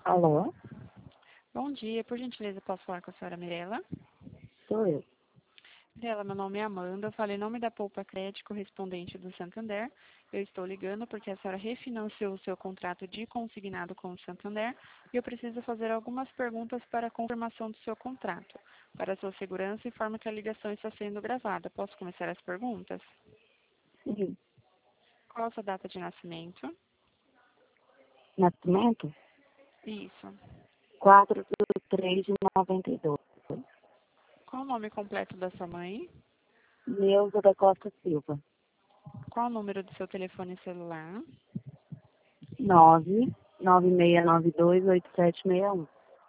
Alô? Bom dia, por gentileza, posso falar com a senhora Mirela? Sou eu. Mirela, meu nome é Amanda, eu falo em nome da Poupa Crédito correspondente do Santander. Eu estou ligando porque a senhora refinanciou o seu contrato de consignado com o Santander e eu preciso fazer algumas perguntas para a confirmação do seu contrato. Para a sua segurança, informo que a ligação está sendo gravada. Posso começar as perguntas? Sim. Qual a sua data de nascimento? Nascimento? Isso. 4/3/92. Qual o nome completo da sua mãe? Neuza da Costa Silva. Qual o número do seu telefone celular? 996928761.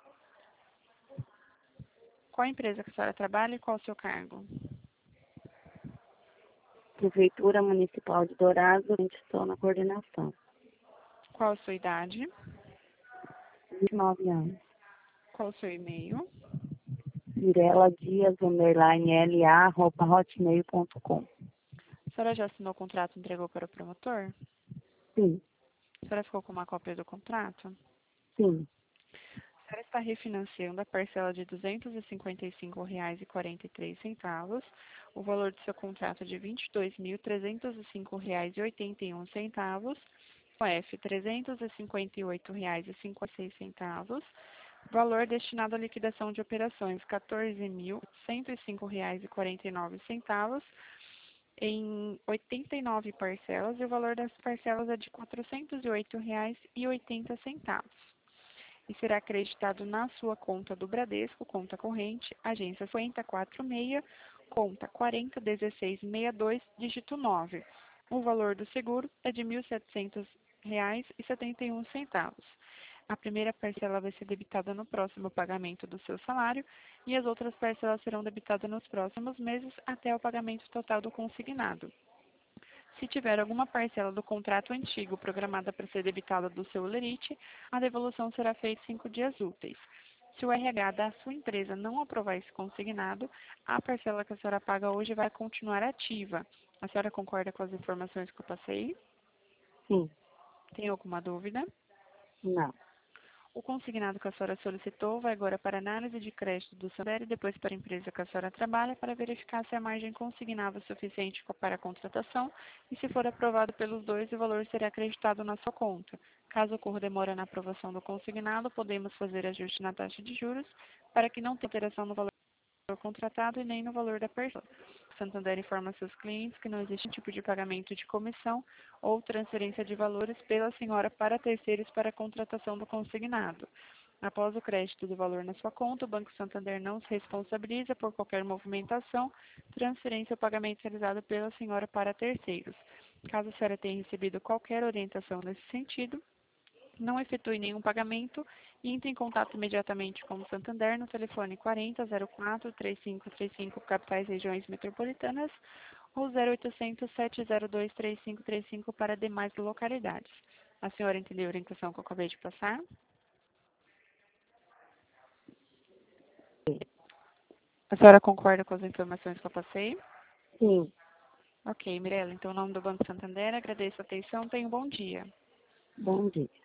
Qual a empresa que a senhora trabalha e qual o seu cargo? Prefeitura Municipal de Dourados, a gente estou na coordenação. Qual a sua idade? 29 anos. Qual o seu e-mail? Mirela Dias, _LA, @hotmail.com. A senhora já assinou o contrato e entregou para o promotor? Sim, A senhora ficou com uma cópia do contrato? sim. A senhora está refinanciando a parcela de R$ 255,43, o valor do seu contrato é de R$ 22.305,81, o F R$ 358,56, valor destinado à liquidação de operações R$ 14.105,49, em 89 parcelas, e o valor das parcelas é de R$ 408,80. E será acreditado na sua conta do Bradesco, conta corrente, agência 5046, conta 401662, dígito 9. O valor do seguro é de R$ 1.700,71. A primeira parcela vai ser debitada no próximo pagamento do seu salário e as outras parcelas serão debitadas nos próximos meses até o pagamento total do consignado. Se tiver alguma parcela do contrato antigo programada para ser debitada do seu lerite, a devolução será feita em 5 dias úteis. Se o RH da sua empresa não aprovar esse consignado, a parcela que a senhora paga hoje vai continuar ativa. A senhora concorda com as informações que eu passei? Sim. Tem alguma dúvida? Não. O consignado que a senhora solicitou vai agora para análise de crédito do Santander e depois para a empresa que a senhora trabalha para verificar se a margem consignável é suficiente para a contratação e, se for aprovado pelos dois, o valor será acreditado na sua conta. Caso ocorra demora na aprovação do consignado, podemos fazer ajuste na taxa de juros para que não tenha alteração no valor contratado e nem no valor da pessoa. O Santander informa seus clientes que não existe tipo de pagamento de comissão ou transferência de valores pela senhora para terceiros para a contratação do consignado. Após o crédito do valor na sua conta, o Banco Santander não se responsabiliza por qualquer movimentação, transferência ou pagamento realizado pela senhora para terceiros. Caso a senhora tenha recebido qualquer orientação nesse sentido, não efetue nenhum pagamento e entre em contato imediatamente com o Santander no telefone 4004-3535, capitais regiões metropolitanas, ou 0800-702-3535 para demais localidades. A senhora entendeu a orientação que eu acabei de passar? A senhora concorda com as informações que eu passei? Sim. Ok, Mirela, então, em nome do Banco Santander, agradeço a atenção, tenha um bom dia. Bom dia.